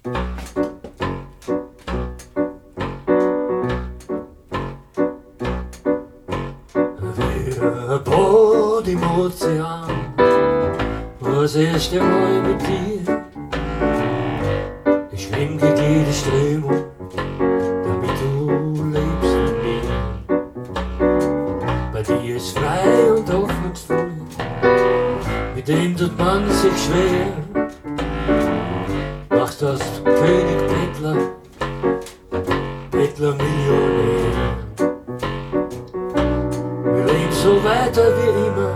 Wir Boot im Ozean, das erste Mal mit dir. Ich schwimm gegen jede Strömung, damit du lebst mit mir. Bei dir ist frei und hoffnungsvoll, mit dem tut man sich schwer. Machst das König Bettler, Bettler Millionär. Wir leben so weiter wie immer,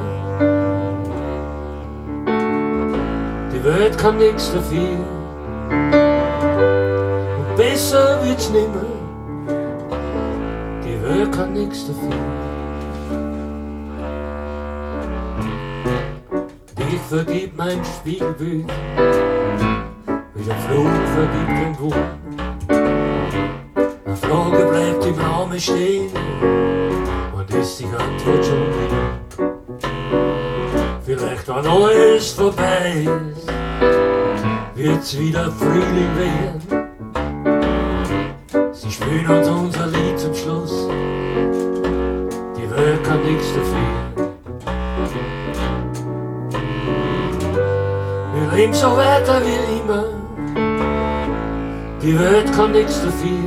die Welt kann nichts dafür. Und besser wird's nimmer, die Welt kann nichts dafür. Dich vergibt mein Spiegelbild, wie der Flug vergibt den Wurm. Eine Frage bleibt im Raum stehen und ist die Antwort schon wieder. Vielleicht wenn alles vorbei ist, wird's wieder Frühling werden. Sie spielen uns unser Lied zum Schluss, die Welt kann nichts dafür. Wir leben so weiter wie immer, die Welt kann nichts dafür.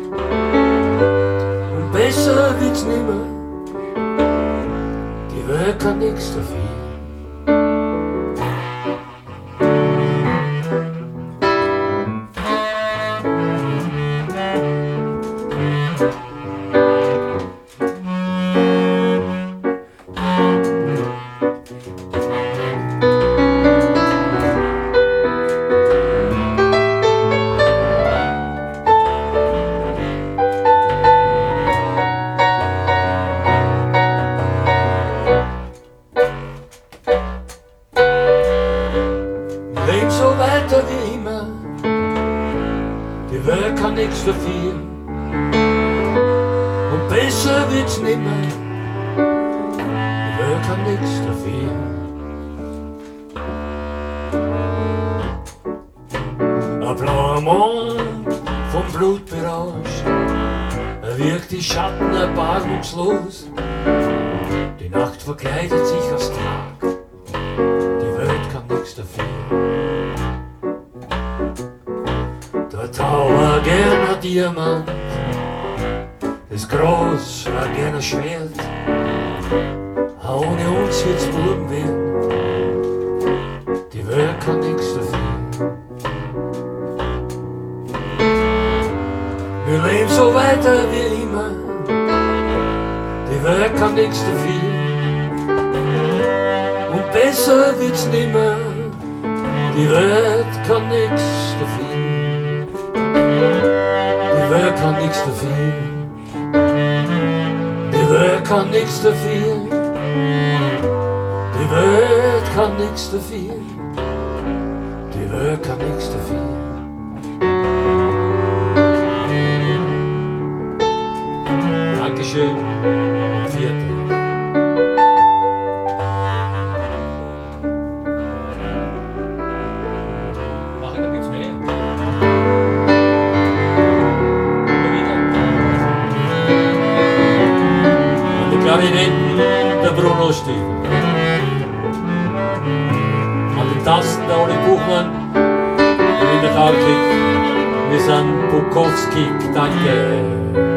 Und besser wird's nimmer, die Welt kann nichts dafür. Leben so weiter wie immer, die Welt kann nichts dafür. Und besser wird's nimmer, die Welt kann nichts dafür. Ein blauer Mond vom Blut berauscht, wirkt die Schatten erbarmungslos. Die Nacht verkleidet sich als Tag, die Welt kann nichts dafür. Der Tower gern ein Diamant, das Gras war gern ein Schwert. Ohne uns wird's Buben werden, die Welt kann nichts dafür. Wir leben so weiter wie immer, die Welt kann nichts dafür. Und besser wird's nimmer, die Welt kann nichts dafür. Die Welt kann nichts dafür. Die Welt kann nichts dafür. Die Welt kann nichts dafür. Die Welt kann nichts dafür. Dankeschön. Vierte. Machen wir nichts mehr. An den Klarinetten der Bruno Stiefel. An den Tasten der Oli Buchmann. Und in der Karkik, wir sind Bukowski, danke.